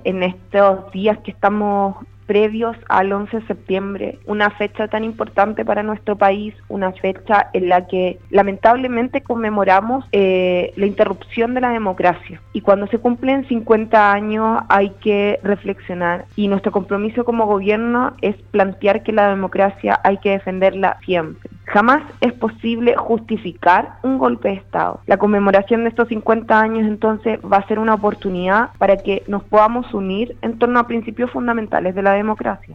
en estos días que estamos previos al 11 de septiembre, una fecha tan importante para nuestro país, una fecha en la que lamentablemente conmemoramos la interrupción de la democracia. Y cuando se cumplen 50 años hay que reflexionar, y nuestro compromiso como gobierno es plantear que la democracia hay que defenderla siempre. Jamás es posible justificar un golpe de Estado. La conmemoración de estos 50 años entonces va a ser una oportunidad para que nos podamos unir en torno a principios fundamentales de la democracia.